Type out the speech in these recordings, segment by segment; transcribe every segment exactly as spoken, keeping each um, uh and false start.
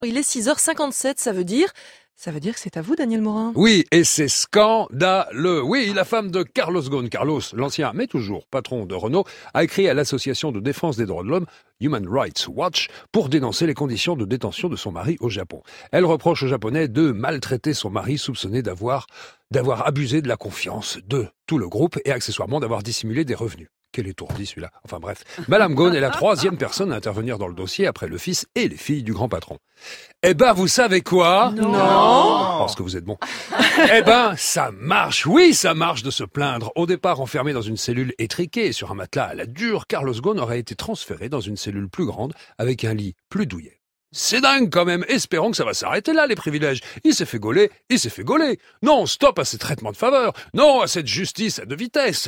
Il est six heures cinquante-sept, ça veut dire... Ça veut dire que c'est à vous, Daniel Morin. Oui, et c'est scandaleux. Oui, la femme de Carlos Ghosn, Carlos, l'ancien, mais toujours patron de Renault, a écrit à l'association de défense des droits de l'homme, Human Rights Watch, pour dénoncer les conditions de détention de son mari au Japon. Elle reproche aux Japonais de maltraiter son mari soupçonné d'avoir, d'avoir abusé de la confiance de tout le groupe et accessoirement d'avoir dissimulé des revenus. Quel étourdi celui-là. Enfin bref, Madame Ghosn est la troisième personne à intervenir dans le dossier après le fils et les filles du grand patron. Eh ben, vous savez quoi ? Non. Parce que vous êtes bon. Eh ben, ça marche. Oui, ça marche de se plaindre. Au départ, enfermé dans une cellule étriquée et sur un matelas à la dure, Carlos Ghosn aurait été transféré dans une cellule plus grande avec un lit plus douillet. C'est dingue quand même. Espérons que ça va s'arrêter là, les privilèges. Il s'est fait gauler, il s'est fait gauler. Non, stop à ces traitements de faveur. Non, à cette justice à deux vitesses.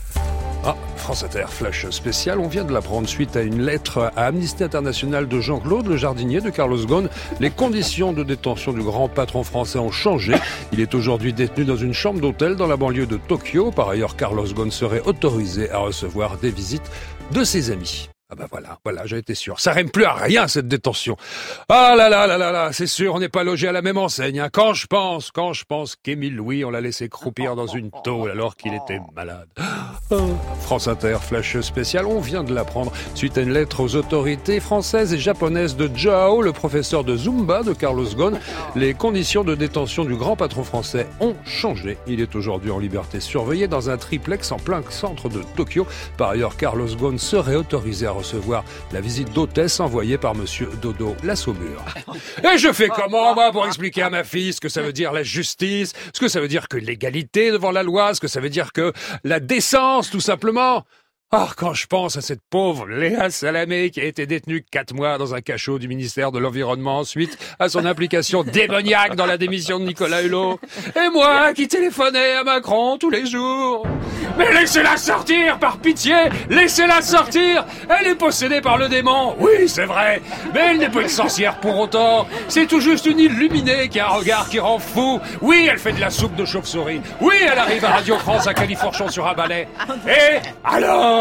Ah, France Inter, flash spécial, on vient de l'apprendre suite à une lettre à Amnesty International de Jean-Claude, le jardinier de Carlos Ghosn. Les conditions de détention du grand patron français ont changé. Il est aujourd'hui détenu dans une chambre d'hôtel dans la banlieue de Tokyo. Par ailleurs, Carlos Ghosn serait autorisé à recevoir des visites de ses amis. Ah bah voilà, voilà, j'ai été sûr. Ça rime plus à rien, cette détention. Ah là là là là là, c'est sûr, on n'est pas logé à la même enseigne. Hein. Quand je pense, quand je pense qu'Émile Louis, on l'a laissé croupir dans une tôle alors qu'il était malade. Oh. France Inter, flash spécial, on vient de l'apprendre. Suite à une lettre aux autorités françaises et japonaises de Joao, le professeur de Zumba de Carlos Ghosn, les conditions de détention du grand patron français ont changé. Il est aujourd'hui en liberté surveillée dans un triplex en plein centre de Tokyo. Par ailleurs, Carlos Ghosn serait autorisé à recevoir la visite d'hôtesse envoyée par monsieur Dodo la Saumure. Et je fais comment, moi, pour expliquer à ma fille ce que ça veut dire la justice, ce que ça veut dire que l'égalité devant la loi, ce que ça veut dire que la décence, tout simplement. Ah, quand je pense à cette pauvre Léa Salamé qui a été détenue quatre mois dans un cachot du ministère de l'Environnement suite à son implication démoniaque dans la démission de Nicolas Hulot. Et moi qui téléphonais à Macron tous les jours. Mais laissez-la sortir, par pitié, laissez-la sortir. Elle est possédée par le démon, oui c'est vrai, mais elle n'est pas une sorcière pour autant. C'est tout juste une illuminée qui a un regard qui rend fou. Oui, elle fait de la soupe de chauve-souris. Oui, elle arrive à Radio France à Califourchon sur un balai. Et alors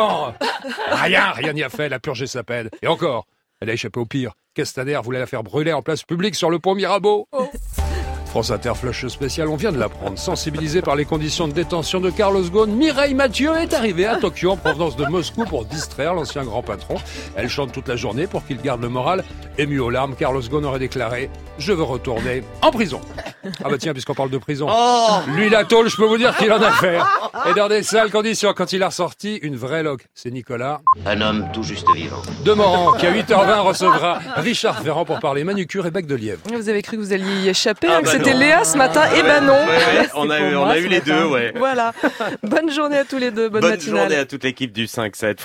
Rien, rien n'y a fait, elle a purgé sa peine. Et encore, elle a échappé au pire. Castaner voulait la faire brûler en place publique sur le pont Mirabeau. Oh. France Inter, flash spécial, on vient de l'apprendre. Sensibilisée par les conditions de détention de Carlos Ghosn, Mireille Mathieu est arrivée à Tokyo en provenance de Moscou pour distraire l'ancien grand patron. Elle chante toute la journée pour qu'il garde le moral. Ému aux larmes, Carlos Ghosn aurait déclaré « Je veux retourner en prison ». Ah bah tiens, puisqu'on parle de prison. Oh lui, la tôle, je peux vous dire qu'il en a fait. Et dans des sales conditions, quand il a ressorti une vraie loque. C'est Nicolas. Un homme tout juste vivant. Demorand, qui à huit heures vingt recevra Richard Ferrand pour parler manucure et bec de lièvre. Vous avez cru que vous alliez y échapper, ah hein, bah que c'était non. Léa ce matin. Eh ben non. Ouais, ouais, on a, eu, on moi, a eu les matin. deux, ouais. Voilà. Bonne journée à tous les deux. Bonne, Bonne matinale. journée à toute l'équipe du cinq sept.